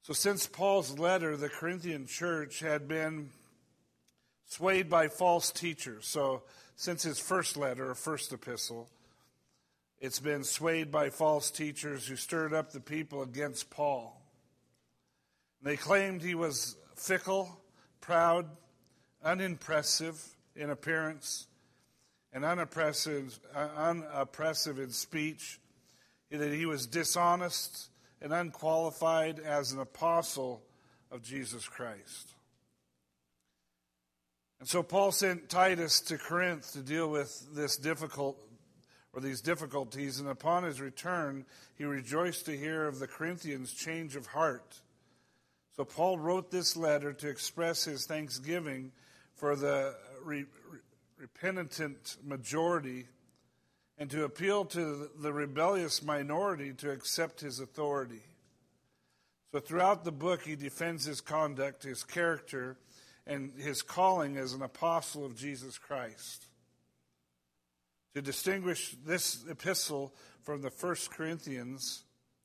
So since Paul's letter, the Corinthian church had been swayed by false teachers. So since his first letter, or first epistle, it's been swayed by false teachers who stirred up the people against Paul. They claimed he was fickle, proud, unimpressive in appearance, and unoppressive in speech, that he was dishonest and unqualified as an apostle of Jesus Christ. And so Paul sent Titus to Corinth to deal with these difficulties, and upon his return, he rejoiced to hear of the Corinthians' change of heart. So Paul wrote this letter to express his thanksgiving for the repentant majority and to appeal to the rebellious minority to accept his authority. So throughout the book, he defends his conduct, his character, and his calling as an apostle of Jesus Christ. To distinguish this epistle from the 1 Corinthians,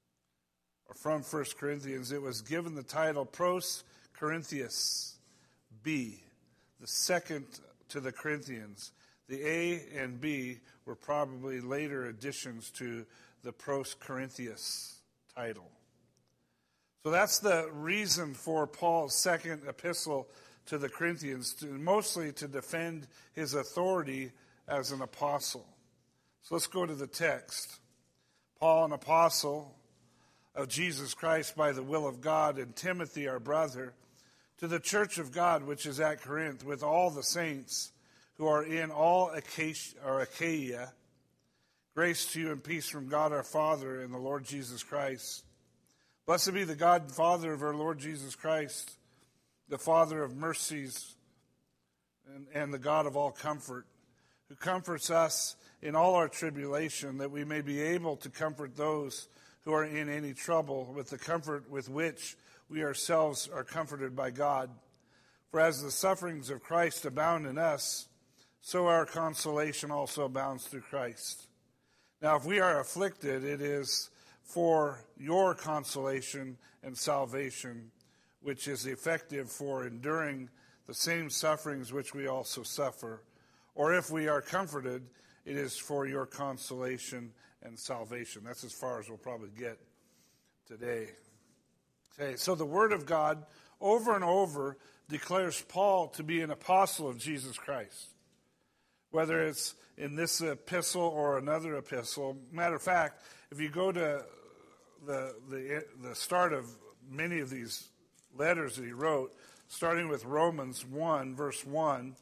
it was given the title Pros Corinthius B, the second to the Corinthians. The A and B were probably later additions to the Pros Corinthius title. So that's the reason for Paul's second epistle to the Corinthians, mostly to defend his authority as an apostle. So let's go to the text. Paul, an apostle of Jesus Christ by the will of God, and Timothy, our brother, to the church of God which is at Corinth, with all the saints who are in all Achaia, grace to you and peace from God our Father and the Lord Jesus Christ. Blessed be the God and Father of our Lord Jesus Christ, the Father of mercies and the God of all comfort, who comforts us in all our tribulation, that we may be able to comfort those who are in any trouble with the comfort with which we ourselves are comforted by God. For as the sufferings of Christ abound in us, so our consolation also abounds through Christ. Now, if we are afflicted, it is for your consolation and salvation, which is effective for enduring the same sufferings which we also suffer. Or if we are comforted, it is for your consolation and salvation. That's as far as we'll probably get today. Okay, so the Word of God over and over declares Paul to be an apostle of Jesus Christ. Whether it's in this epistle or another epistle. Matter of fact, if you go to the start of many of these letters that he wrote, starting with Romans 1, verse 1,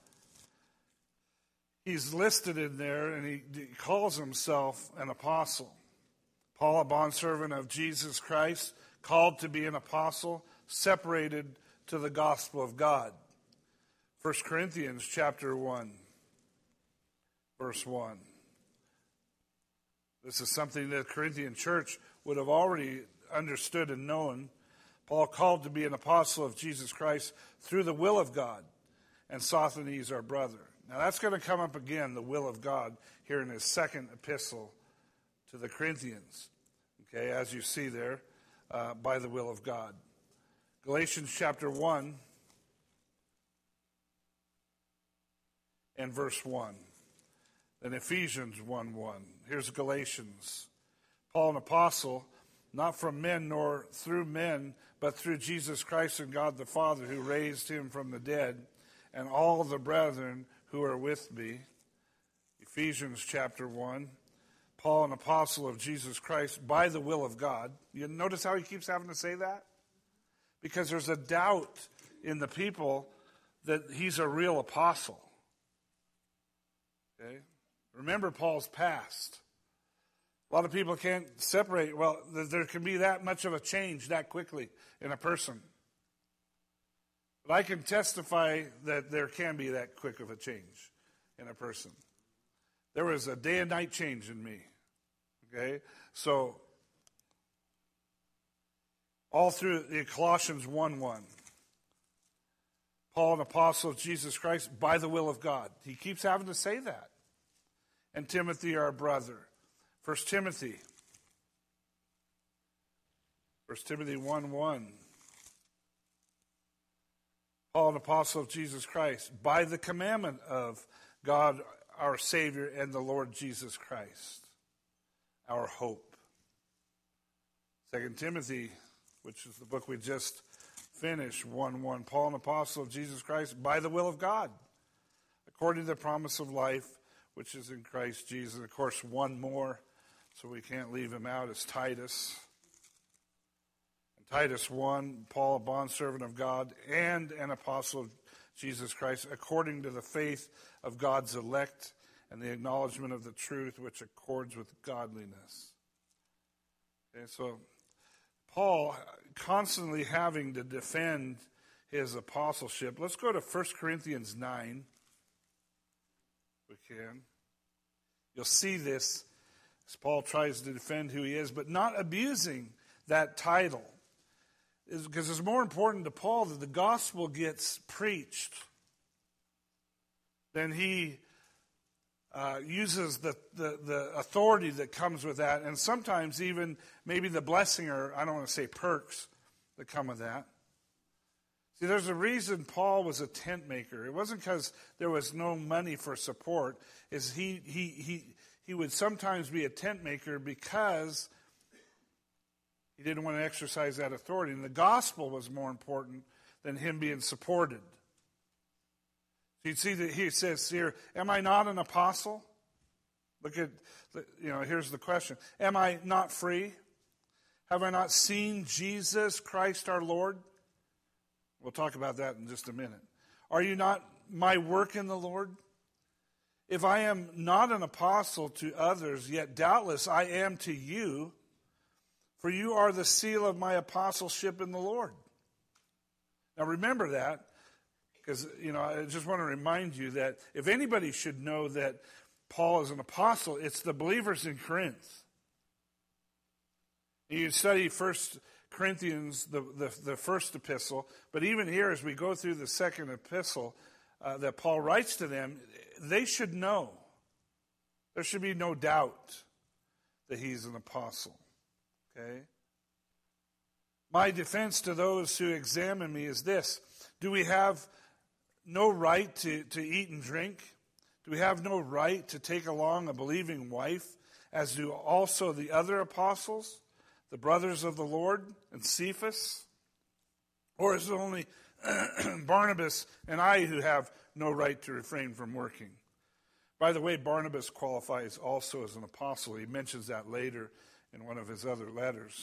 he's listed in there, and he calls himself an apostle. Paul, a bondservant of Jesus Christ, called to be an apostle, separated to the gospel of God. 1 Corinthians chapter 1, verse 1. This is something that the Corinthian church would have already understood and known. Paul called to be an apostle of Jesus Christ through the will of God, and Sosthenes our brother. Now that's going to come up again, the will of God, here in his second epistle to the Corinthians. Okay, as you see there, by the will of God. Galatians chapter 1 and verse 1. Then Ephesians 1:1. Here's Galatians. Paul, an apostle, not from men nor through men, but through Jesus Christ and God the Father, who raised him from the dead, and all the brethren who are with me. Ephesians chapter 1. Paul, an apostle of Jesus Christ by the will of God. You notice how he keeps having to say that? Because there's a doubt in the people that he's a real apostle. Okay? Remember Paul's past. A lot of people can't separate. Well, there can be that much of a change that quickly in a person. But I can testify that there can be that quick of a change in a person. There was a day and night change in me. Okay? So, all through Colossians 1:1. Paul, an apostle of Jesus Christ by the will of God. He keeps having to say that. And Timothy, our brother. 1 Timothy 1:1. Paul, an apostle of Jesus Christ, by the commandment of God, our Savior, and the Lord Jesus Christ, our hope. 2 Timothy, which is the book we just finished, 1:1. Paul, an apostle of Jesus Christ, by the will of God, according to the promise of life, which is in Christ Jesus. Of course, one more, so we can't leave him out, is Titus. In Titus 1, Paul, a bondservant of God and an apostle of Jesus Christ, according to the faith of God's elect and the acknowledgement of the truth which accords with godliness. Okay, so Paul constantly having to defend his apostleship. Let's go to 1 Corinthians 9. We can. You'll see this as Paul tries to defend who he is, but not abusing that title. Because it's more important to Paul that the gospel gets preached than he uses the authority that comes with that, and sometimes even maybe the blessing, or I don't want to say perks, that come with that. See, there's a reason Paul was a tent maker. It wasn't because there was no money for support. Is he would sometimes be a tent maker because he didn't want to exercise that authority. And the gospel was more important than him being supported. So you see that he says here, am I not an apostle? Look at, here's the question. Am I not free? Have I not seen Jesus Christ our Lord? We'll talk about that in just a minute. Are you not my work in the Lord? If I am not an apostle to others, yet doubtless I am to you, for you are the seal of my apostleship in the Lord. Now remember that, because I just want to remind you that if anybody should know that Paul is an apostle, it's the believers in Corinth. You study 1 Corinthians, the first epistle, but even here as we go through the second epistle that Paul writes to them, they should know. There should be no doubt that he's an apostle. Okay? My defense to those who examine me is this. Do we have no right to eat and drink? Do we have no right to take along a believing wife, as do also the other apostles, the brothers of the Lord, and Cephas? Or is it only Barnabas and I who have no right to refrain from working? By the way, Barnabas qualifies also as an apostle. He mentions that later in one of his other letters.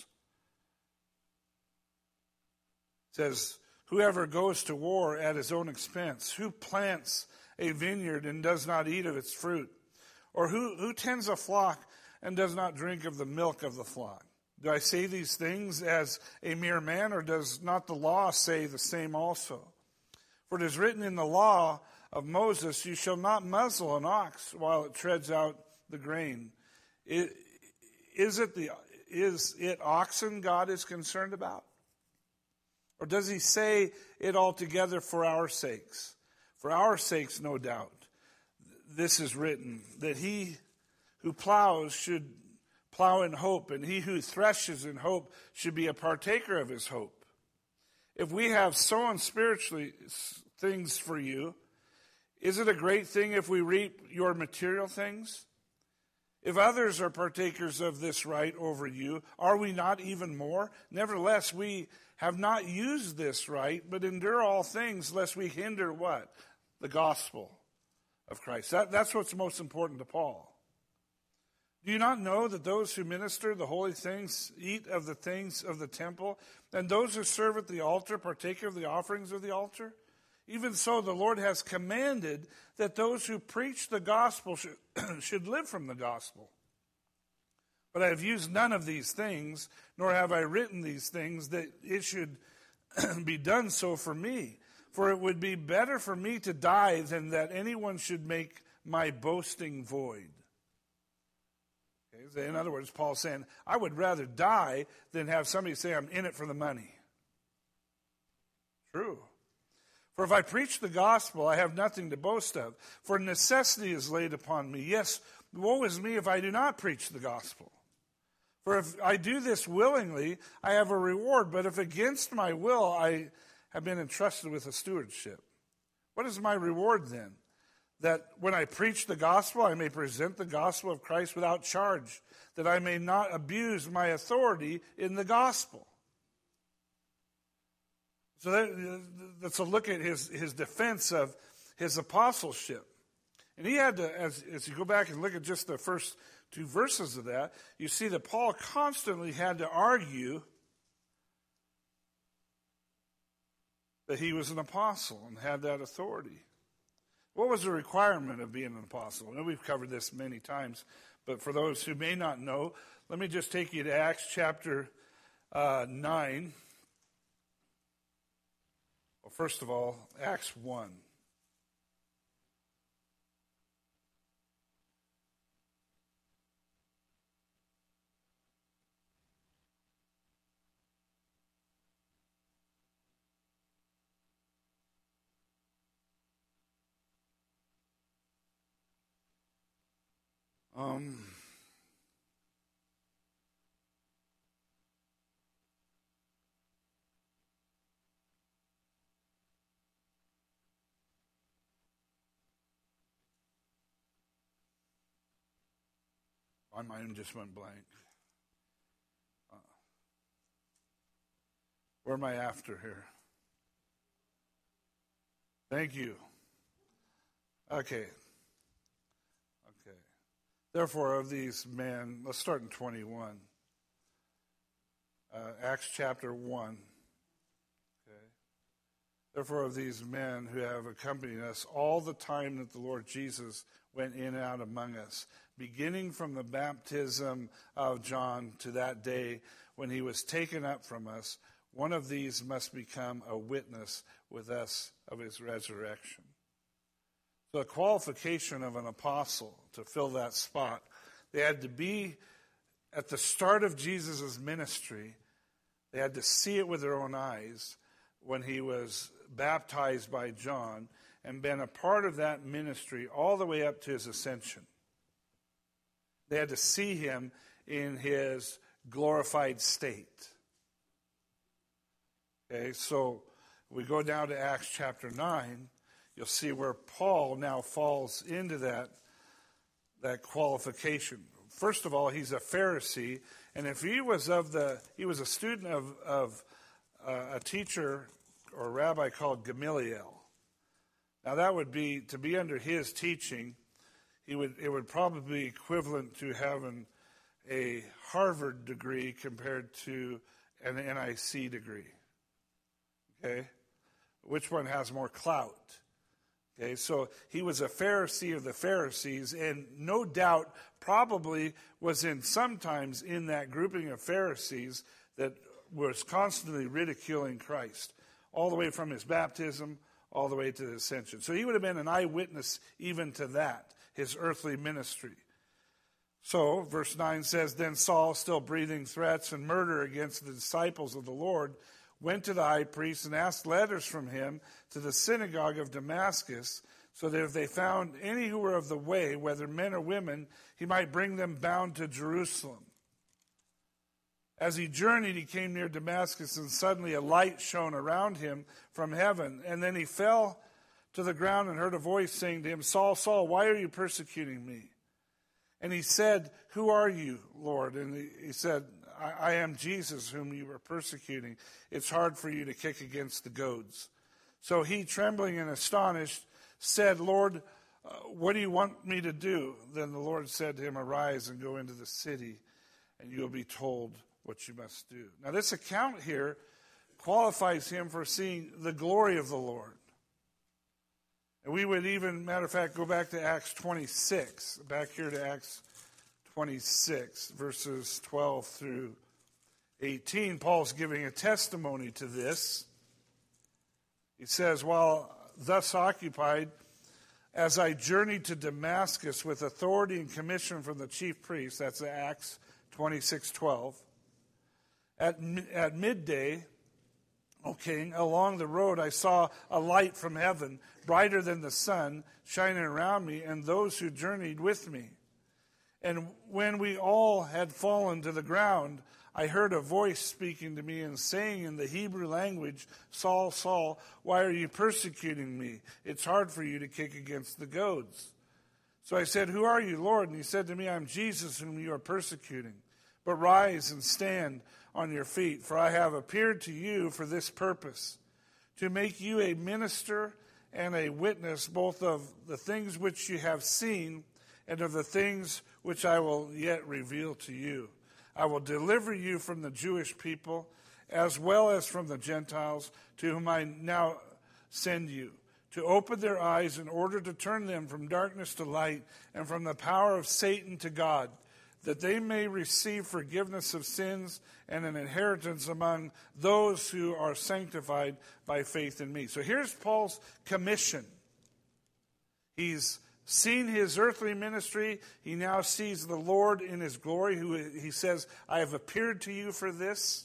It says, whoever goes to war at his own expense, who plants a vineyard and does not eat of its fruit, or who tends a flock and does not drink of the milk of the flock? Do I say these things as a mere man, or does not the law say the same also? For it is written in the law of Moses, you shall not muzzle an ox while it treads out the grain. Is it oxen God is concerned about? Or does he say it altogether for our sakes? For our sakes, no doubt. This is written, that he who plows should plow in hope, and he who threshes in hope should be a partaker of his hope. If we have sown spiritually things for you, is it a great thing if we reap your material things? If others are partakers of this right over you, are we not even more? Nevertheless, we have not used this right, but endure all things, lest we hinder what? The gospel of Christ. That's what's most important to Paul. Do you not know that those who minister the holy things eat of the things of the temple, and those who serve at the altar partake of the offerings of the altar? Even so, the Lord has commanded that those who preach the gospel should live from the gospel. But I have used none of these things, nor have I written these things, that it should be done so for me. For it would be better for me to die than that anyone should make my boasting void. Okay, in other words, Paul's saying, I would rather die than have somebody say I'm in it for the money. True. For if I preach the gospel, I have nothing to boast of. For necessity is laid upon me. Yes, woe is me if I do not preach the gospel. For if I do this willingly, I have a reward. But if against my will, I have been entrusted with a stewardship. What is my reward then? That when I preach the gospel, I may present the gospel of Christ without charge, that I may not abuse my authority in the gospel. So that's a look at his defense of his apostleship. And he had to, as you go back and look at just the first two verses of that, you see that Paul constantly had to argue that he was an apostle and had that authority. What was the requirement of being an apostle? I know we've covered this many times, but for those who may not know, let me just take you to Acts chapter 9. Well, first of all, Acts 1. My mind just went blank. Where am I after here? Thank you. Okay. Therefore, of these men, let's start in 21. Acts chapter 1. Okay. Therefore, of these men who have accompanied us all the time that the Lord Jesus went in and out among us, beginning from the baptism of John to that day when he was taken up from us, one of these must become a witness with us of his resurrection. So the qualification of an apostle to fill that spot, they had to be at the start of Jesus' ministry. They had to see it with their own eyes when he was baptized by John and been a part of that ministry all the way up to his ascension. They had to see him in his glorified state. Okay, so we go down to Acts chapter 9. You'll see where Paul now falls into that qualification. First of all, he's a Pharisee, and if he was a student of a teacher or a rabbi called Gamaliel. Now that would be, to be under his teaching, it would probably be equivalent to having a Harvard degree compared to an NIC degree. Okay? Which one has more clout? Okay, so he was a Pharisee of the Pharisees, and no doubt probably was sometimes in that grouping of Pharisees that was constantly ridiculing Christ, all the way from his baptism, all the way to his ascension. So he would have been an eyewitness even to that, his earthly ministry. So, verse 9 says, Then Saul, still breathing threats and murder against the disciples of the Lord, went to the high priest and asked letters from him to the synagogue of Damascus, so that if they found any who were of the way, whether men or women, he might bring them bound to Jerusalem. As he journeyed, he came near Damascus, and suddenly a light shone around him from heaven. And then he fell to the ground and heard a voice saying to him, Saul, Saul, why are you persecuting me? And he said, Who are you, Lord? And he said, I am Jesus whom you were persecuting. It's hard for you to kick against the goads. So he, trembling and astonished, said, Lord, what do you want me to do? Then the Lord said to him, Arise and go into the city, and you'll be told what you must do. Now this account here qualifies him for seeing the glory of the Lord. And we would even, matter of fact, go back to Acts 26, back here to Acts 26, verses 12 through 18. Paul's giving a testimony to this. He says, While thus occupied, as I journeyed to Damascus with authority and commission from the chief priest, that's Acts 26:12. At midday, O king, along the road I saw a light from heaven, brighter than the sun, shining around me and those who journeyed with me. And when we all had fallen to the ground, I heard a voice speaking to me and saying in the Hebrew language, 'Saul, Saul, why are you persecuting me? It's hard for you to kick against the goads.' So I said, 'Who are you, Lord?' And he said to me, 'I'm Jesus whom you are persecuting. But rise and stand on your feet, for I have appeared to you for this purpose, to make you a minister and a witness both of the things which you have seen and of the things which I will yet reveal to you. I will deliver you from the Jewish people as well as from the Gentiles, to whom I now send you, to open their eyes in order to turn them from darkness to light and from the power of Satan to God, that they may receive forgiveness of sins and an inheritance among those who are sanctified by faith in me.'" So here's Paul's commission. He's seen his earthly ministry. He now sees the Lord in his glory, who he says, "I have appeared to you for this."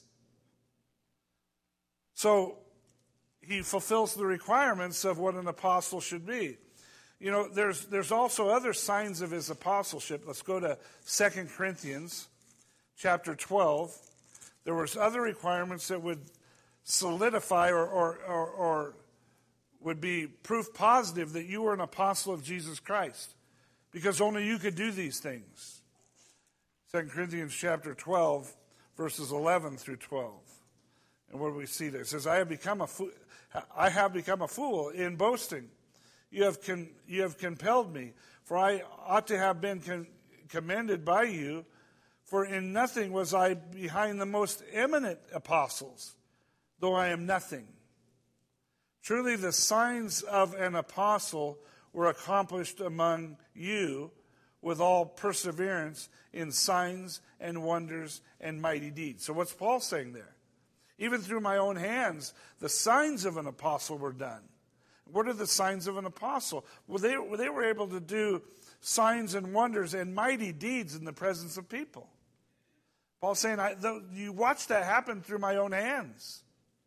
So he fulfills the requirements of what an apostle should be. You know, there's also other signs of his apostleship. Let's go to 2 Corinthians chapter 12. There was other requirements that would solidify or would be proof positive that you were an apostle of Jesus Christ, because only you could do these things. 2 Corinthians chapter 12, verses 11 through 12. And what do we see there? It says, I have become a fool in boasting. You have compelled me, for I ought to have been commended by you, for in nothing was I behind the most eminent apostles, though I am nothing. Truly the signs of an apostle were accomplished among you with all perseverance in signs and wonders and mighty deeds. So what's Paul saying there? Even through my own hands, the signs of an apostle were done. What are the signs of an apostle? Well, they were able to do signs and wonders and mighty deeds in the presence of people. Paul's saying, you watch that happen through my own hands.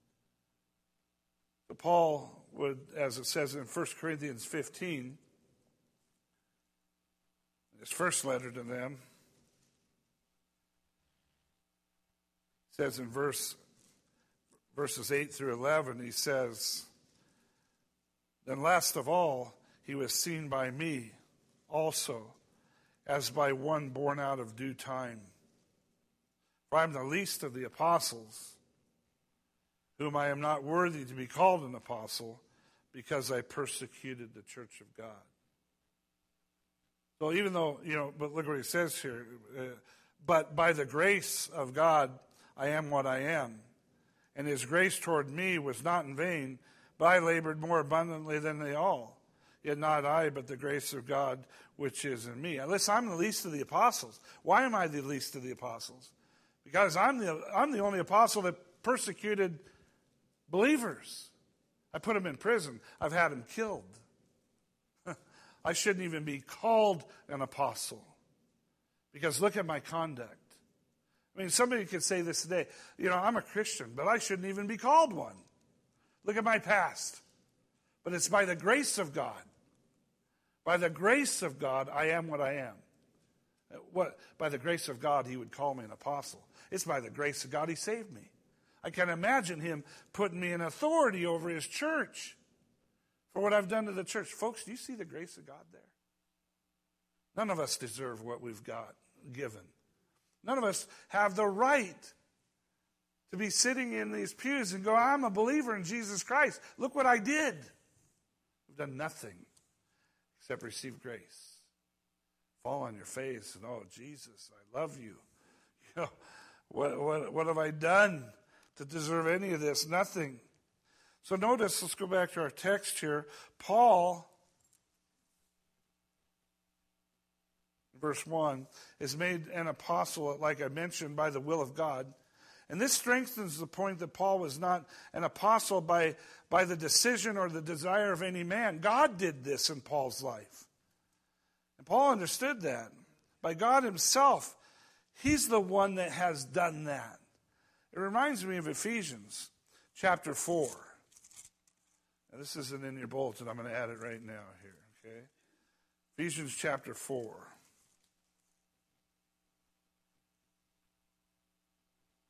So Paul would, as it says in 1 Corinthians 15, his first letter to them, says in verses 8 through 11, he says, "Then last of all, he was seen by me also, as by one born out of due time. For I am the least of the apostles, whom I am not worthy to be called an apostle, because I persecuted the church of God." So even though, but look what he says here. "But by the grace of God, I am what I am. And his grace toward me was not in vain, but I labored more abundantly than they all. Yet not I, but the grace of God which is in me." Listen, I'm the least of the apostles. Why am I the least of the apostles? Because I'm the only apostle that persecuted believers. I put them in prison. I've had them killed. I shouldn't even be called an apostle, because look at my conduct. I mean, somebody could say this today, I'm a Christian, but I shouldn't even be called one. Look at my past. But it's by the grace of God. By the grace of God, I am what I am. By the grace of God, he would call me an apostle. It's by the grace of God he saved me. I can imagine him putting me in authority over his church for what I've done to the church. Folks, do you see the grace of God there? None of us deserve what we've got given. None of us have the right to be sitting in these pews and go, "I'm a believer in Jesus Christ. Look what I did." We've done nothing except receive grace. Fall on your face and, "Oh, Jesus, I love you." What have I done to deserve any of this? Nothing. So notice, let's go back to our text here. Paul, verse 1, is made an apostle, like I mentioned, by the will of God. And this strengthens the point that Paul was not an apostle by the decision or the desire of any man. God did this in Paul's life. And Paul understood that. By God himself, he's the one that has done that. It reminds me of Ephesians chapter 4. Now, this isn't in your bulletin. I'm going to add it right now here, okay? Ephesians chapter 4.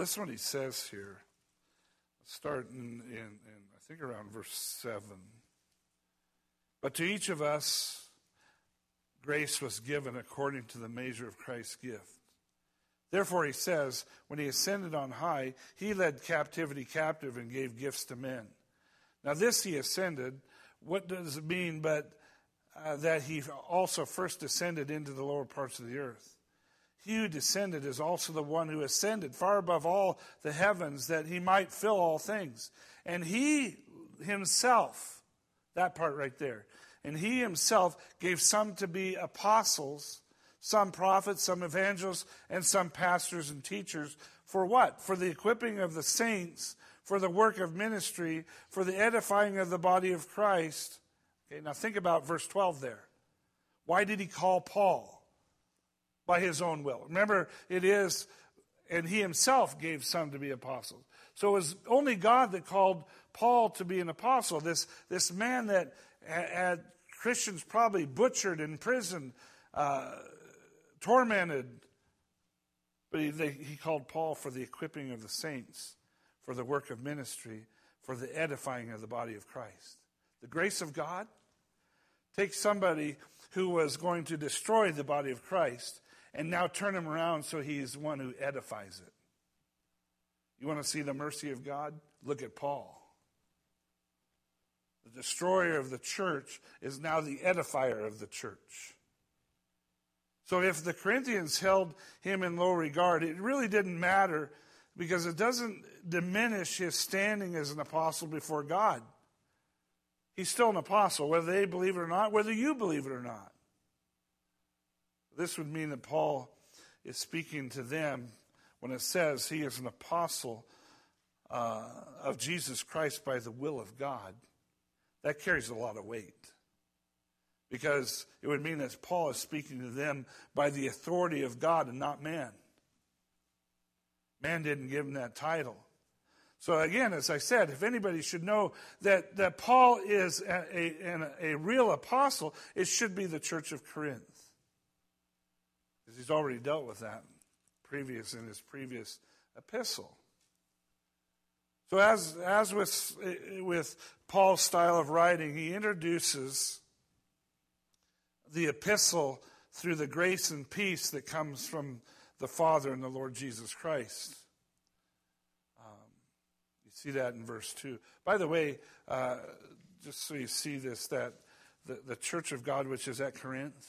Listen what he says here. Starting in I think around verse 7. But to each of us grace was given according to the measure of Christ's gift. Therefore, he says, when he ascended on high, he led captivity captive and gave gifts to men. Now this he ascended, what does it mean but that he also first descended into the lower parts of the earth? He who descended is also the one who ascended far above all the heavens, that he might fill all things. And he himself, that part right there, and he himself gave some to be apostles, some prophets, some evangelists, and some pastors and teachers. For what? For the equipping of the saints, for the work of ministry, for the edifying of the body of Christ. Okay, now think about verse 12 there. Why did he call Paul? By his own will. Remember, it is, and he himself gave some to be apostles. So it was only God that called Paul to be an apostle. This man that had Christians probably butchered, imprisoned, tormented. But he called Paul for the equipping of the saints, for the work of ministry, for the edifying of the body of Christ. The grace of God takes somebody who was going to destroy the body of Christ and now turn him around so he's one who edifies it. You want to see the mercy of God? Look at Paul. The destroyer of the church is now the edifier of the church. So if the Corinthians held him in low regard, it really didn't matter, because it doesn't diminish his standing as an apostle before God. He's still an apostle, whether they believe it or not, whether you believe it or not. This would mean that Paul is speaking to them when it says he is an apostle of Jesus Christ by the will of God. That carries a lot of weight, because it would mean that Paul is speaking to them by the authority of God and not man. Man didn't give him that title. So again, as I said, if anybody should know that Paul is a real apostle, it should be the church of Corinth. Because he's already dealt with that in his previous epistle. So as with Paul's style of writing, he introduces the epistle through the grace and peace that comes from the Father and the Lord Jesus Christ. You see that in verse 2. By the way, just so you see this, that the church of God which is at Corinth,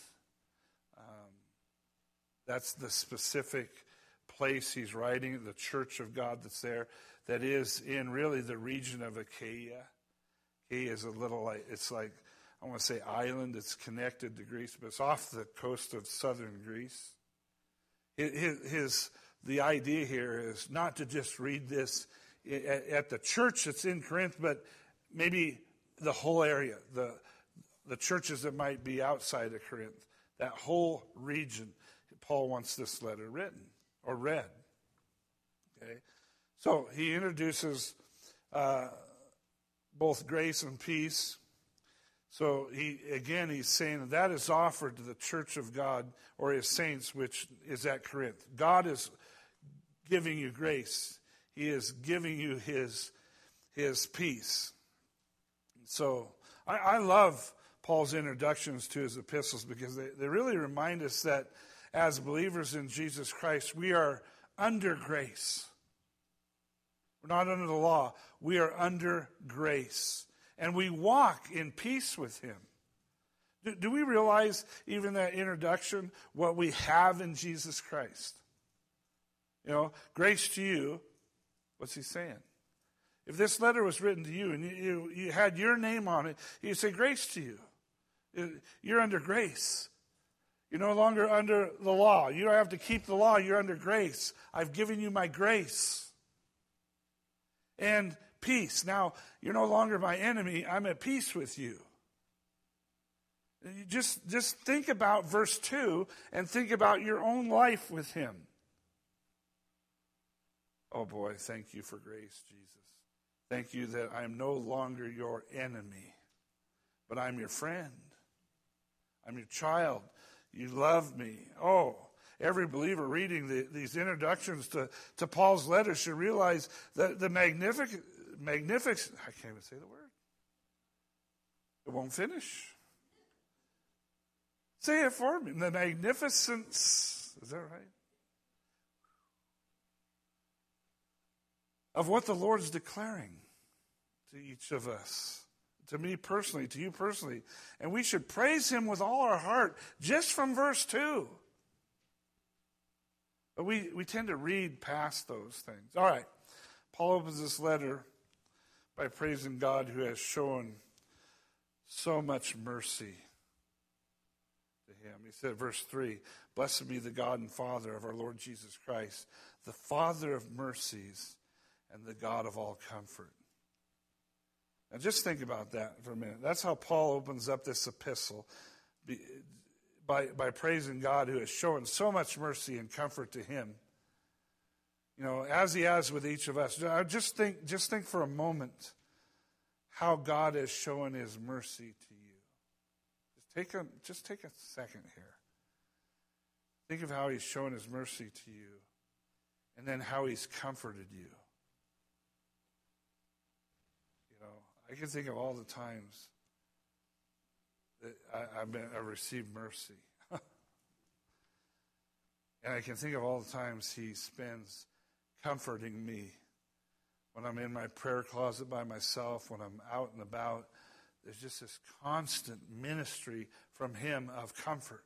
that's the specific place he's writing, the church of God that's there, that is in really the region of Achaia. Achaia is a little it's like, I want to say island. It's connected to Greece, but it's off the coast of southern Greece. The idea here is not to just read this at the church that's in Corinth, but maybe the whole area, the churches that might be outside of Corinth, that whole region. Paul wants this letter written or read. Okay, so he introduces both grace and peace. So he's saying that is offered to the church of God or his saints, which is at Corinth. God is giving you grace. He is giving you his peace. So I love Paul's introductions to his epistles, because they really remind us that as believers in Jesus Christ, we are under grace. We're not under the law. We are under grace. And we walk in peace with him. Do we realize, even that introduction, what we have in Jesus Christ? You know, grace to you. What's he saying? If this letter was written to you and you had your name on it, he'd say, grace to you. You're under grace. You're no longer under the law. You don't have to keep the law. You're under grace. I've given you my grace. And peace. Now, you're no longer my enemy. I'm at peace with you. Just think about verse 2 and think about your own life with him. Oh boy, thank you for grace, Jesus. Thank you that I'm no longer your enemy, but I'm your friend. I'm your child. You love me. Oh, every believer reading these introductions to Paul's letter should realize that the magnificent, I can't even say the word. It won't finish. Say it for me. The magnificence, is that right? Of what the Lord is declaring to each of us. To me personally, to you personally. And we should praise him with all our heart, just from verse 2. But we tend to read past those things. All right. Paul opens this letter by praising God who has shown so much mercy to him. He said, verse 3, "Blessed be the God and Father of our Lord Jesus Christ, the Father of mercies and the God of all comfort." Now just think about that for a minute. That's how Paul opens up this epistle, by praising God who has shown so much mercy and comfort to him. You know, as he has with each of us. Just think for a moment how God has shown his mercy to you. Just take a second here. Think of how he's shown his mercy to you, and then how he's comforted you. I can think of all the times that I've received mercy. And I can think of all the times he spends comforting me. When I'm in my prayer closet by myself, when I'm out and about, there's just this constant ministry from him of comfort.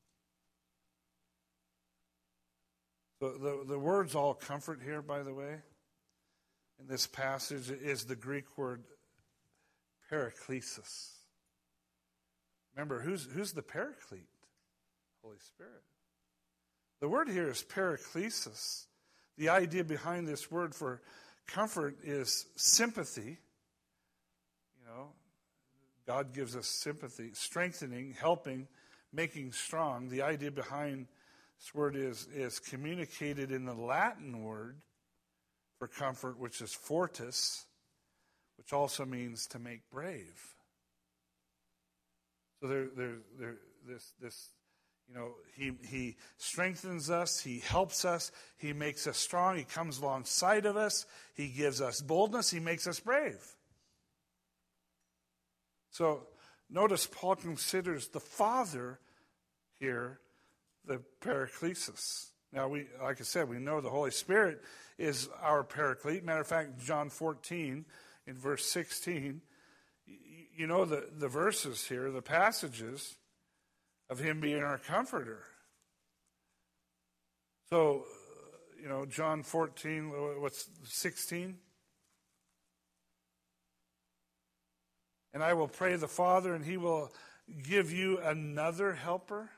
The words all comfort here, by the way, in this passage is the Greek word paraklesis. Remember, who's the paraclete? Holy Spirit. The word here is paraklesis. The idea behind this word for comfort is sympathy. You know, God gives us sympathy, strengthening, helping, making strong. The idea behind this word is communicated in the Latin word for comfort, which is fortis, which also means to make brave. So this, you know, he strengthens us, he helps us, he makes us strong, he comes alongside of us, he gives us boldness, he makes us brave. So notice Paul considers the Father here the Paraklesis. Now, like I said, we know the Holy Spirit is our Paraclete. Matter of fact, John 14, in verse 16, you know the verses here, the passages of him being our comforter. So, you know, John 14, what's 16? "And I will pray the Father, and he will give you another helper."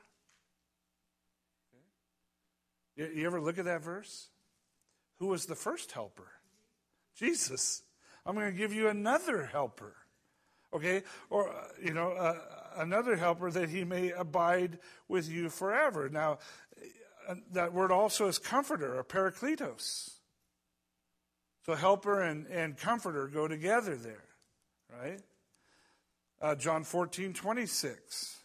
Okay. You ever look at that verse? Who was the first helper? Jesus. "I'm going to give you another helper." Okay? Or, you know, another helper that he may abide with you forever. Now, that word also is comforter, or parakletos. So helper and comforter go together there, right? John 14:26.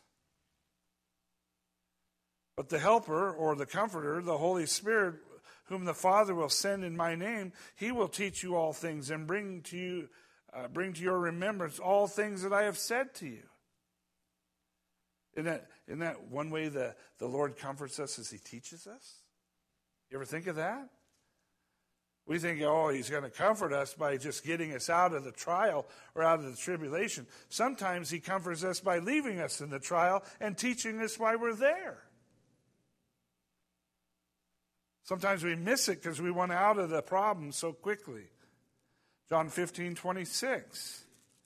"But the helper, or the comforter, the Holy Spirit, whom the Father will send in my name, he will teach you all things and bring to your remembrance all things that I have said to you." Isn't that one way the Lord comforts us, as he teaches us? You ever think of that? We think, oh, he's going to comfort us by just getting us out of the trial or out of the tribulation. Sometimes he comforts us by leaving us in the trial and teaching us why we're there. Sometimes we miss it because we want out of the problem so quickly. John 15:26.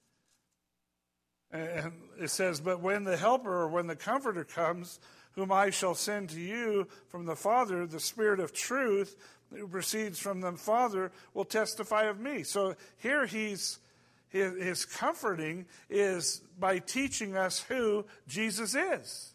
And it says, "But when the helper, or when the comforter comes, whom I shall send to you from the Father, the Spirit of truth, who proceeds from the Father, will testify of me." So here his comforting is by teaching us who Jesus is.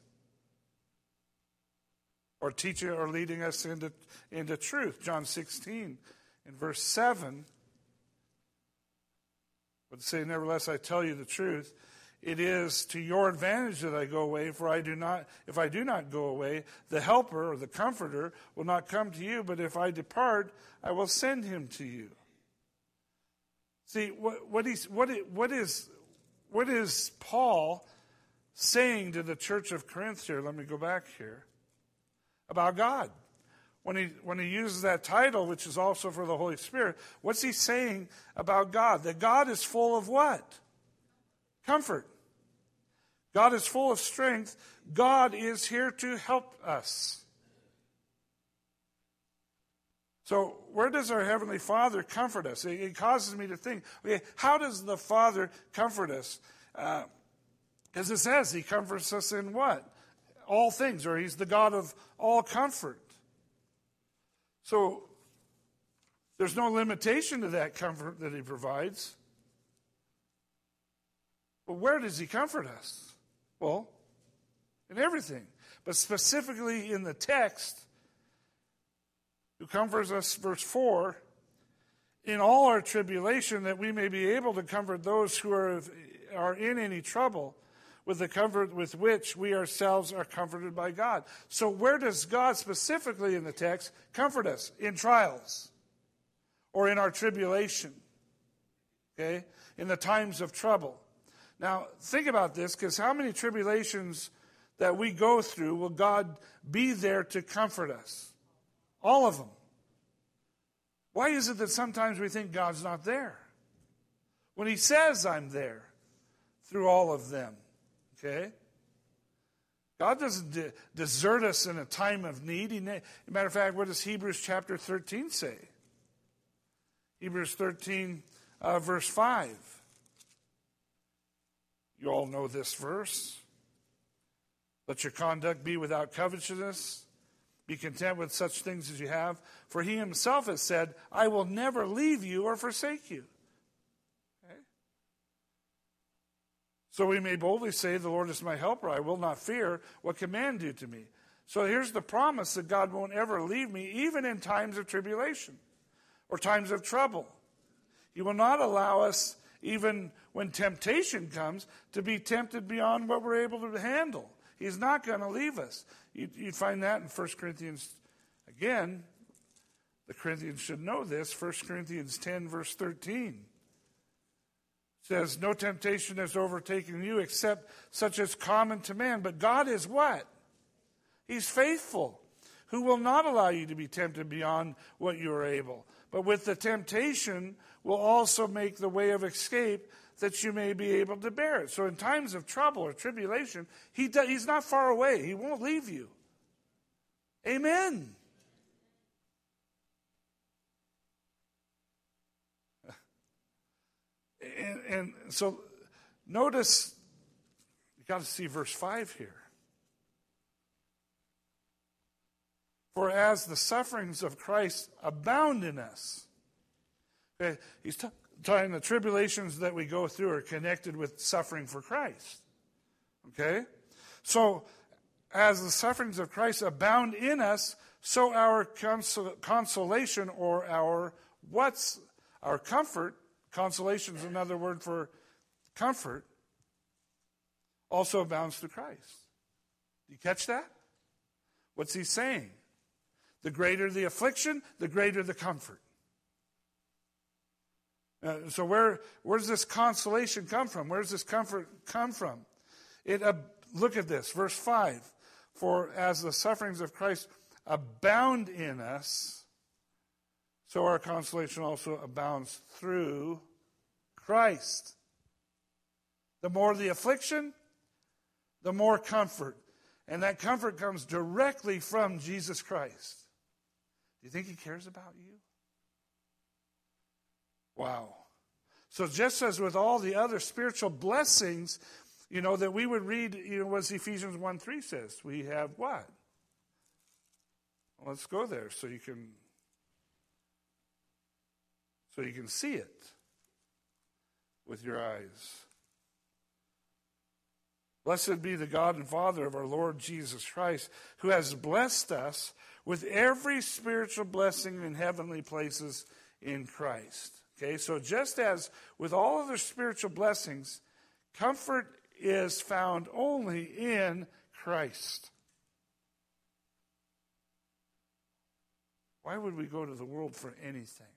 Or teaching or leading us into truth. John 16 in verse 7. But say, "Nevertheless, I tell you the truth. it is to your advantage that I go away, for if I do not go away, the helper or the comforter will not come to you, but if I depart, I will send him to you. See, what is Paul saying to the church of Corinth here? Let me go back here. About God. When he uses that title, which is also for the Holy Spirit, what's he saying about God? That God is full of what? Comfort. God is full of strength. God is here to help us. So where does our Heavenly Father comfort us? It causes me to think, okay, how does the Father comfort us? Because it says he comforts us in what? All things, or he's the God of all comfort. So there's no limitation to that comfort that he provides. But where does he comfort us? Well, in everything. But specifically in the text, who comforts us, verse 4, in all our tribulation, that we may be able to comfort those who are in any trouble, with the comfort with which we ourselves are comforted by God. So where does God specifically in the text comfort us? In trials or in our tribulation, okay? In the times of trouble. Now, think about this, because how many tribulations that we go through will God be there to comfort us? All of them. Why is it that sometimes we think God's not there? When he says, I'm there through all of them. Okay? God doesn't desert us in a time of need. As a matter of fact, what does Hebrews chapter 13 say? Hebrews 13, verse 5. You all know this verse. Let your conduct be without covetousness. Be content with such things as you have. For he himself has said, I will never leave you or forsake you. So we may boldly say, the Lord is my helper. I will not fear. What can man do to me? So here's the promise that God won't ever leave me, even in times of tribulation or times of trouble. He will not allow us, even when temptation comes, to be tempted beyond what we're able to handle. He's not going to leave us. You find that in 1 Corinthians. Again, the Corinthians should know this. 1 Corinthians 10, verse 13. Says, no temptation has overtaken you except such as common to man. But God is what? He's faithful, who will not allow you to be tempted beyond what you are able. But with the temptation will also make the way of escape that you may be able to bear it. So in times of trouble or tribulation, he's not far away. He won't leave you. Amen. And so notice, you've got to see verse 5 here. For as the sufferings of Christ abound in us. Okay, he's talking the tribulations that we go through are connected with suffering for Christ. Okay? So, as the sufferings of Christ abound in us, so our consolation or our comfort, consolation is another word for comfort, also abounds through Christ. Do you catch that? What's he saying? The greater the affliction, the greater the comfort. So where does this consolation come from? Where does this comfort come from? Look at this, verse 5. For as the sufferings of Christ abound in us, so our consolation also abounds through Christ. The more the affliction, the more comfort. And that comfort comes directly from Jesus Christ. Do you think he cares about you? Wow. So just as with all the other spiritual blessings, that we would read, what Ephesians 1:3 says. We have what? Well, let's go there so you can see it with your eyes. Blessed be the God and Father of our Lord Jesus Christ, who has blessed us with every spiritual blessing in heavenly places in Christ. Okay, so just as with all other spiritual blessings, comfort is found only in Christ. Why would we go to the world for anything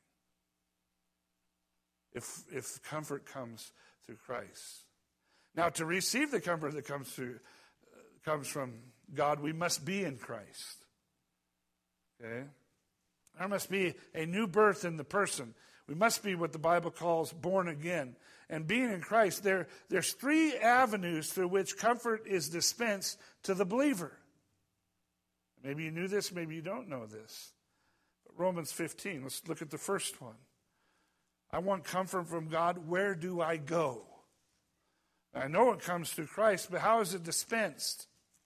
if comfort comes through Christ? Now, to receive the comfort that comes from God, we must be in Christ. Okay? There must be a new birth in the person. We must be what the Bible calls born again. And being in Christ, there's 3 avenues through which comfort is dispensed to the believer. Maybe you knew this, maybe you don't know this. But Romans 15, let's look at the first one. I want comfort from God. Where do I go? I know it comes through Christ, but how is it dispensed?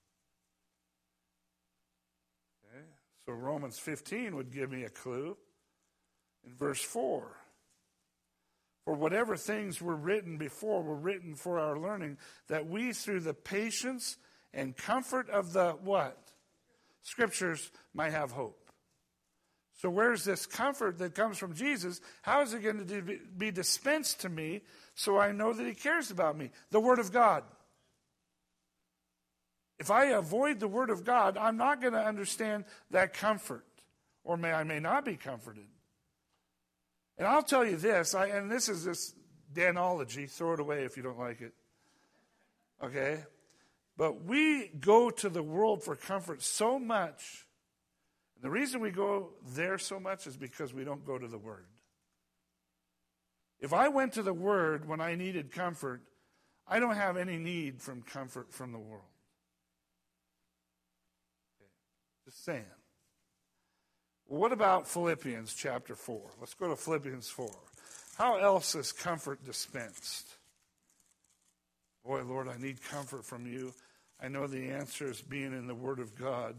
Okay, so Romans 15 would give me a clue. In verse 4, for whatever things were written before were written for our learning, that we through the patience and comfort of the what? Scriptures might have hope. So where's this comfort that comes from Jesus? How is it going to be dispensed to me so I know that he cares about me? The Word of God. If I avoid the Word of God, I'm not going to understand that comfort. Or I may not be comforted. And I'll tell you this, and this is this Danology, throw it away if you don't like it. Okay? But we go to the world for comfort so much. And the reason we go there so much is because we don't go to the Word. If I went to the Word when I needed comfort, I don't have any need from comfort from the world. Okay. Just saying. Well, what about Philippians chapter 4? Let's go to Philippians 4. How else is comfort dispensed? Boy, Lord, I need comfort from you. I know the answer is being in the Word of God.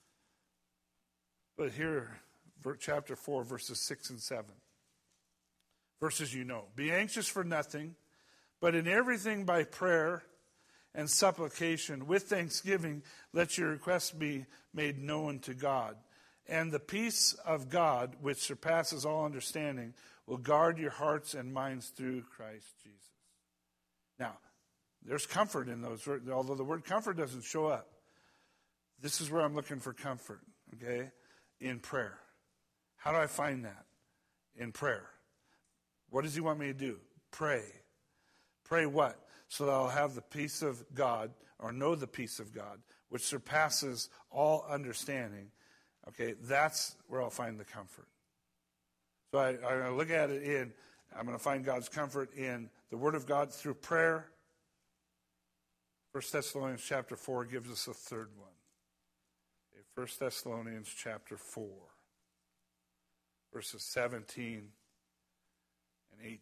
But here, chapter 4, verses 6 and 7. Verses you know. Be anxious for nothing, but in everything by prayer and supplication, with thanksgiving, let your requests be made known to God. And the peace of God, which surpasses all understanding, will guard your hearts and minds through Christ Jesus. Now, there's comfort in those, although the word comfort doesn't show up. This is where I'm looking for comfort, okay? In prayer. How do I find that? In prayer. What does he want me to do? Pray. Pray what? So that I'll have the peace of God, or know the peace of God, which surpasses all understanding. Okay, that's where I'll find the comfort. So I'm going to look at it I'm going to find God's comfort in the Word of God through prayer. 1 Thessalonians chapter 4 gives us a third one. 1 Thessalonians chapter 4, verses 17 and 18.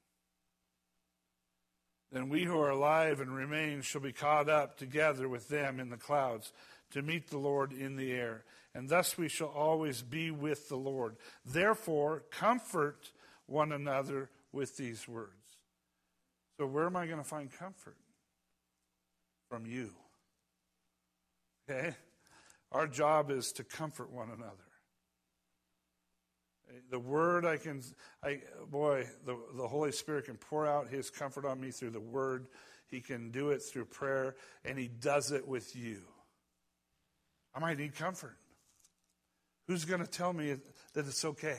Then we who are alive and remain shall be caught up together with them in the clouds to meet the Lord in the air. And thus we shall always be with the Lord. Therefore, comfort one another with these words. So where am I going to find comfort? From you. Okay? Our job is to comfort one another. The Word the Holy Spirit can pour out His comfort on me through the Word. He can do it through prayer, and He does it with you. I might need comfort. Who's going to tell me that it's okay?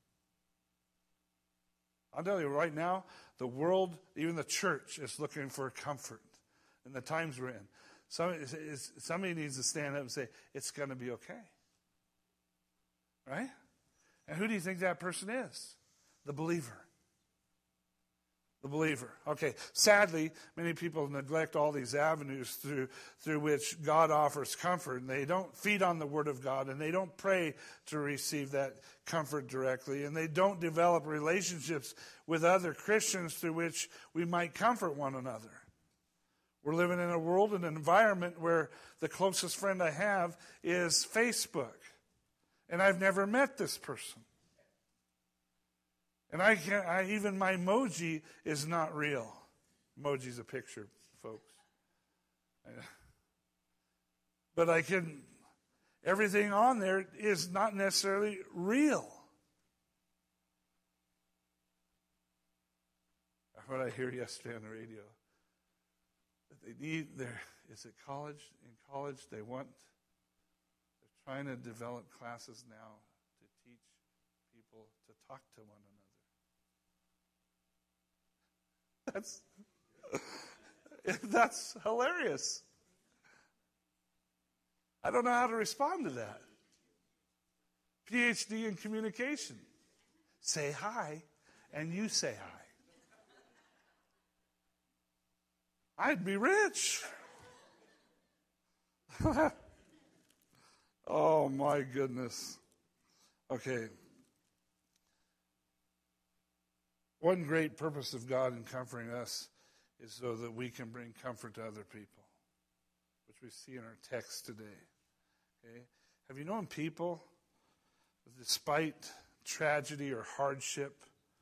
I'll tell you right now, the world, even the church, is looking for comfort in the times we're in. Somebody needs to stand up and say, it's going to be okay. Right? And who do you think that person is? The believer. The believer. Okay, sadly, many people neglect all these avenues through which God offers comfort, and they don't feed on the Word of God, and they don't pray to receive that comfort directly, and they don't develop relationships with other Christians through which we might comfort one another. We're living in a world and an environment where the closest friend I have is Facebook. And I've never met this person. And even my emoji is not real. Emoji's a picture, folks. But everything on there is not necessarily real. What I heard yesterday on the radio. is it college? In college, they're trying to develop classes now to teach people to talk to one another. That's hilarious. I don't know how to respond to that. PhD in communication. Say hi, and you say hi. I'd be rich. Oh, my goodness. Okay. One great purpose of God in comforting us is so that we can bring comfort to other people, which we see in our text today. Okay? Have you known people, despite tragedy or hardship,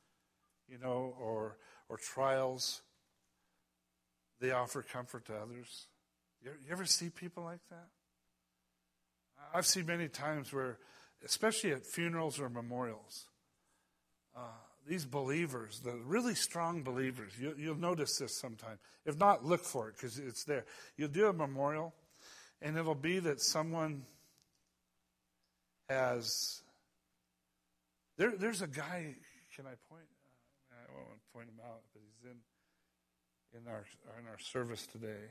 or trials, they offer comfort to others? You ever see people like that? I've seen many times where, especially at funerals or memorials, these believers, the really strong believers, you'll notice this sometime. If not, look for it because it's there. You'll do a memorial, and it'll be that someone has... There's a guy, can I point? I won't point him out, but he's in our service today.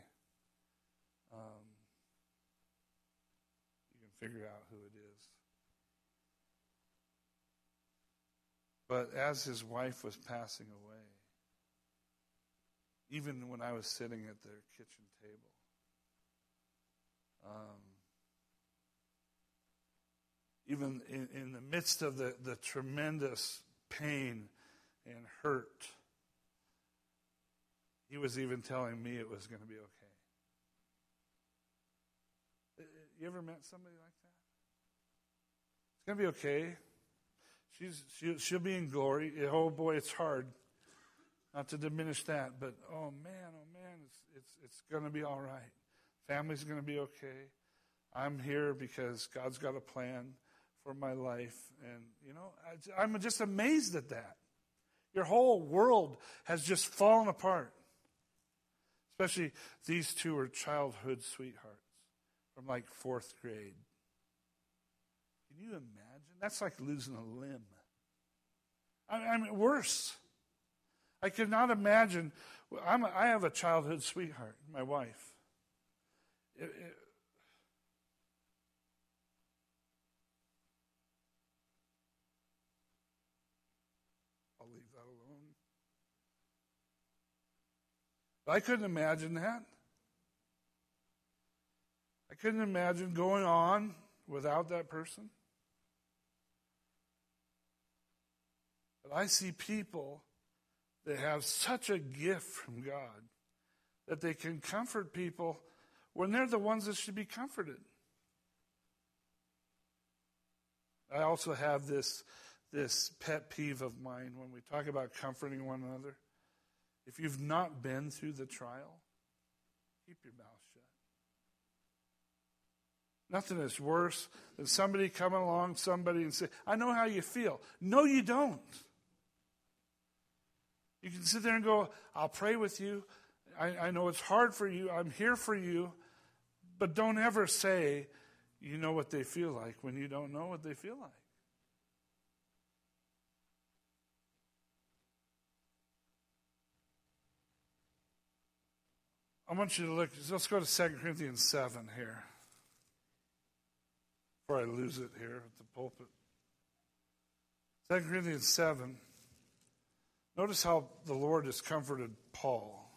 You can figure out who it is. But as his wife was passing away, even when I was sitting at their kitchen table, even in the midst of the tremendous pain and hurt, he was even telling me it was going to be okay. You ever met somebody like that? It's going to be okay. She'll be in glory. Oh boy, it's hard. Not to diminish that, but oh man, it's going to be all right. Family's going to be okay. I'm here because God's got a plan for my life, and I'm just amazed at that. Your whole world has just fallen apart. Especially these two are childhood sweethearts from like 4th grade. Can you imagine? That's like losing a limb. I mean, worse. I could not imagine. I have a childhood sweetheart, my wife. I'll leave that alone. But I couldn't imagine that. I couldn't imagine going on without that person. But I see people that have such a gift from God that they can comfort people when they're the ones that should be comforted. I also have this pet peeve of mine when we talk about comforting one another. If you've not been through the trial, keep your mouth shut. Nothing is worse than somebody coming along, and say, I know how you feel. No, you don't. You can sit there and go, I'll pray with you. I know it's hard for you. I'm here for you. But don't ever say, you know what they feel like when you don't know what they feel like. I want you to look. Let's go to 2 Corinthians 7 here. Before I lose it here at the pulpit. 2 Corinthians 7. Notice how the Lord has comforted Paul.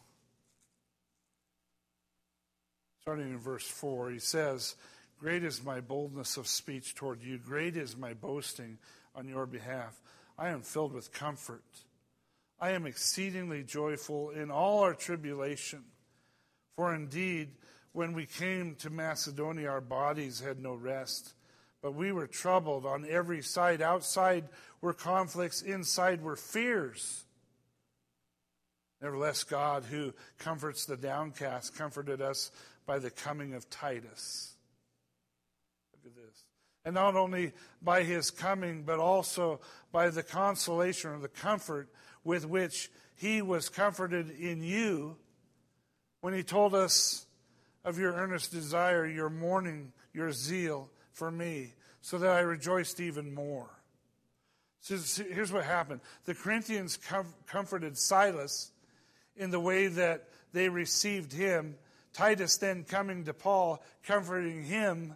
Starting in verse 4, he says, Great is my boldness of speech toward you. Great is my boasting on your behalf. I am filled with comfort. I am exceedingly joyful in all our tribulation. For indeed, when we came to Macedonia, our bodies had no rest. But we were troubled on every side. Outside were conflicts, inside were fears. Nevertheless, God, who comforts the downcast, comforted us by the coming of Titus. Look at this. And not only by his coming, but also by the consolation or the comfort with which he was comforted in you when he told us of your earnest desire, your mourning, your zeal for me, so that I rejoiced even more. So here's what happened. The Corinthians comforted Silas in the way that they received him. Titus then coming to Paul, comforting him.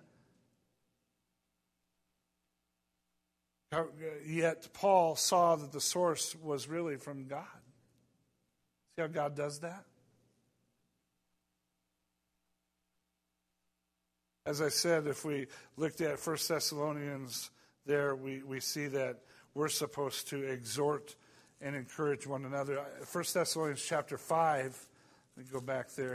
Yet Paul saw that the source was really from God. See how God does that? As I said, if we looked at 1 Thessalonians there, we see that we're supposed to exhort and encourage one another. 1 Thessalonians chapter 5, let me go back there.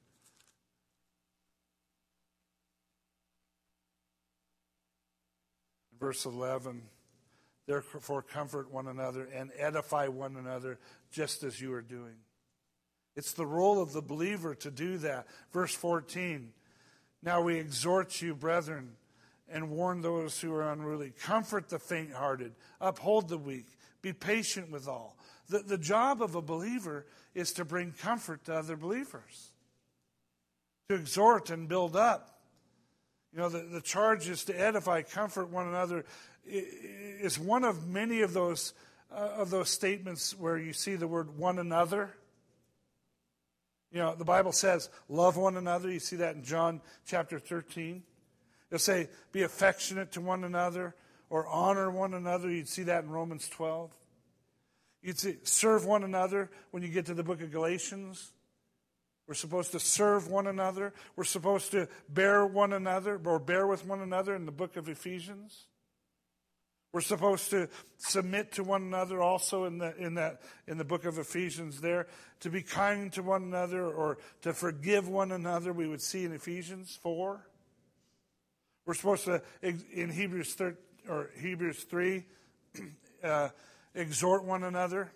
Verse 11, therefore comfort one another and edify one another just as you are doing. It's the role of the believer to do that. Verse 14, now we exhort you, brethren, and warn those who are unruly. Comfort the faint-hearted. Uphold the weak. Be patient with all. The job of a believer is to bring comfort to other believers. To exhort and build up. You know, the charge is to edify, comfort one another. Is one of many of those statements where you see the word one another. You know, the Bible says, love one another. You see that in John chapter 13. It'll say, be affectionate to one another or honor one another. You'd see that in Romans 12. You'd see, serve one another when you get to the book of Galatians. We're supposed to serve one another. We're supposed to bear one another or bear with one another in the book of Ephesians. We're supposed to submit to one another also in the book of Ephesians there. To be kind to one another or to forgive one another, we would see in Ephesians 4. We're supposed to, in Hebrews 3, exhort one another.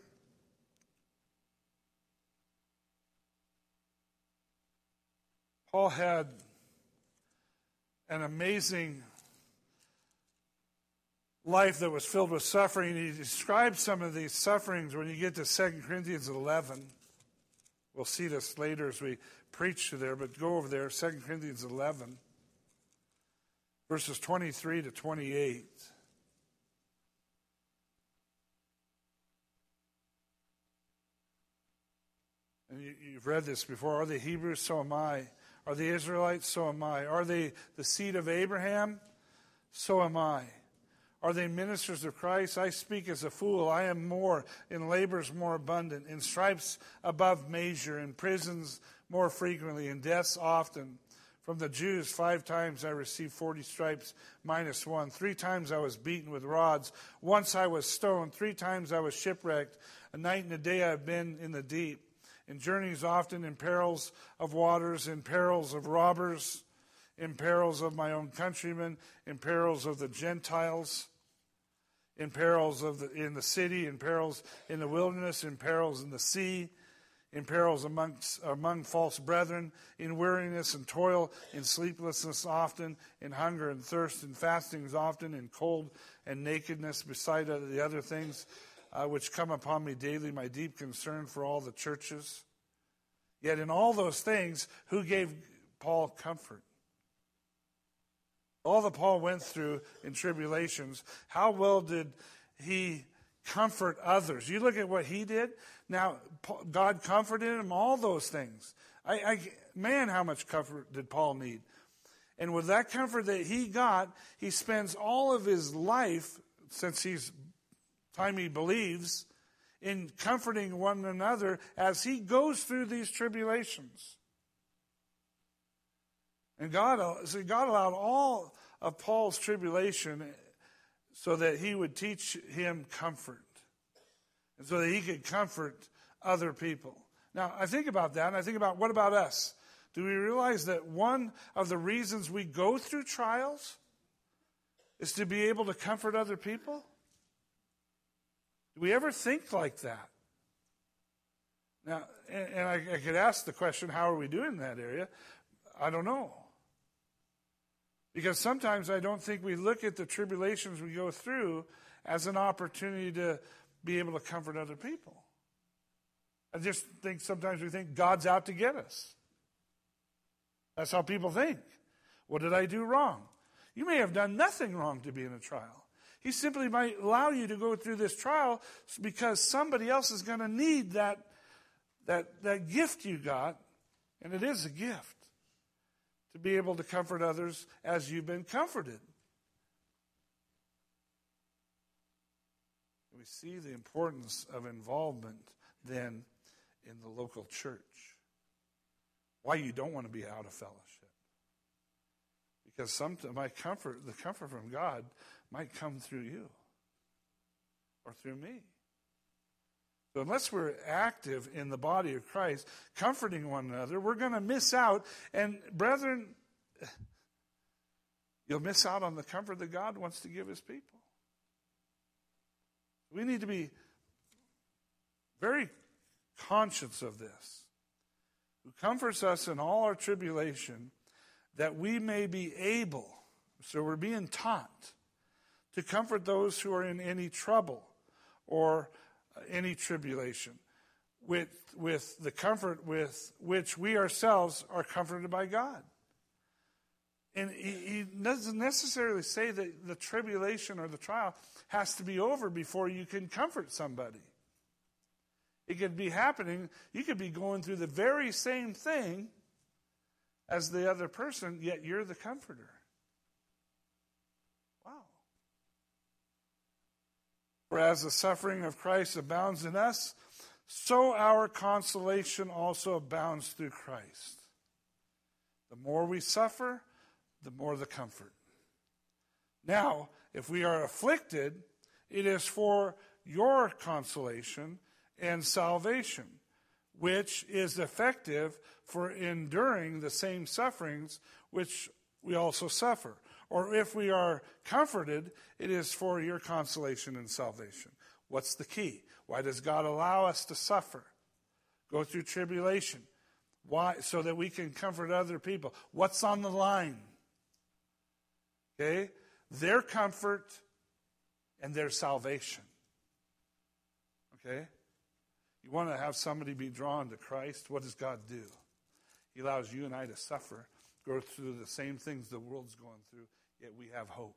Paul had an amazing life that was filled with suffering. He describes some of these sufferings when you get to 2 Corinthians 11. We'll see this later as we preach to there, but go over there, 2 Corinthians 11, verses 23 to 28. And you've read this before. Are they Hebrews? So am I. Are they Israelites? So am I. Are they the seed of Abraham? So am I. Are they ministers of Christ? I speak as a fool. I am more, in labors more abundant, in stripes above measure, in prisons more frequently, in deaths often. From the Jews 5 times I received 40 stripes minus 1. 3 times I was beaten with rods. Once I was stoned. 3 times I was shipwrecked. A night and a day I have been in the deep. In journeys often, in perils of waters, in perils of robbers, in perils of my own countrymen, in perils of the Gentiles, in perils in the city, in perils in the wilderness, in perils in the sea, in perils among false brethren, in weariness and toil, in sleeplessness often, in hunger and thirst, in fastings often, in cold and nakedness, beside the other things which come upon me daily, my deep concern for all the churches. Yet in all those things, who gave Paul comfort? All that Paul went through in tribulations, how well did he comfort others? You look at what he did. Now, God comforted him, all those things. Man, how much comfort did Paul need? And with that comfort that he got, he spends all of his life, since he's time he believes, in comforting one another as he goes through these tribulations. And God allowed all of Paul's tribulation so that he would teach him comfort. And so that he could comfort other people. Now, I think about that, and I think about, what about us? Do we realize that one of the reasons we go through trials is to be able to comfort other people? Do we ever think like that? Now, and I could ask the question, how are we doing in that area? I don't know. Because sometimes I don't think we look at the tribulations we go through as an opportunity to be able to comfort other people. I just think sometimes we think God's out to get us. That's how people think. What did I do wrong? You may have done nothing wrong to be in a trial. He simply might allow you to go through this trial because somebody else is going to need that gift you got, and it is a gift, to be able to comfort others as you've been comforted. We see the importance of involvement then in the local church. Why you don't want to be out of fellowship. Because sometimes the comfort from God might come through you or through me. So unless we're active in the body of Christ, comforting one another, we're going to miss out. And brethren, you'll miss out on the comfort that God wants to give his people. We need to be very conscious of this. Who comforts us in all our tribulation, that we may be able, so we're being taught, to comfort those who are in any trouble or any tribulation, with the comfort with which we ourselves are comforted by God. And he doesn't necessarily say that the tribulation or the trial has to be over before you can comfort somebody. It could be happening. You could be going through the very same thing as the other person, yet you're the comforter. Wow. For as the suffering of Christ abounds in us, so our consolation also abounds through Christ. The more we suffer, the more the comfort. Now, if we are afflicted, it is for your consolation and salvation, which is effective for enduring the same sufferings which we also suffer. Or if we are comforted, it is for your consolation and salvation. What's the key? Why does God allow us to suffer? Go through tribulation. Why? So that we can comfort other people. What's on the line? Okay? Their comfort and their salvation. Okay? You want to have somebody be drawn to Christ? What does God do? He allows you and I to suffer, go through the same things the world's going through, yet we have hope.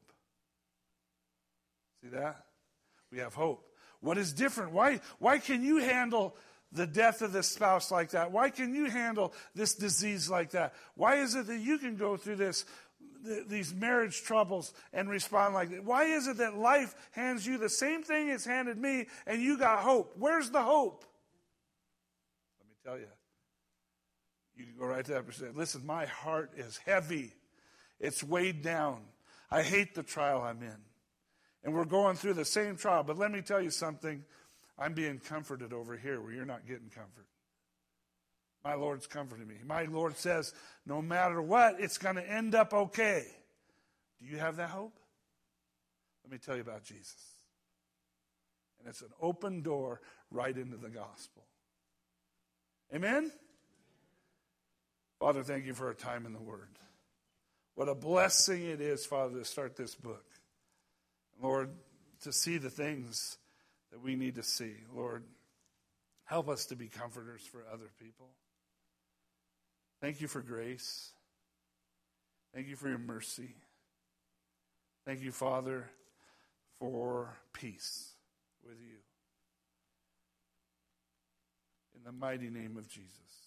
See that? We have hope. What is different? Why can you handle the death of this spouse like that? Why can you handle this disease like that? Why is it that you can go through these marriage troubles and respond like that? Why is it that life hands you the same thing it's handed me and you got hope? Where's the hope? Let me tell you. You can go right to that and say, listen, my heart is heavy. It's weighed down. I hate the trial I'm in. And we're going through the same trial. But let me tell you something. I'm being comforted over here where you're not getting comfort. My Lord's comforting me. My Lord says, no matter what, it's going to end up okay. Do you have that hope? Let me tell you about Jesus. And it's an open door right into the gospel. Amen? Father, thank you for our time in the Word. What a blessing it is, Father, to start this book. Lord, to see the things that we need to see. Lord, help us to be comforters for other people. Thank you for grace. Thank you for your mercy. Thank you, Father, for peace with you. In the mighty name of Jesus.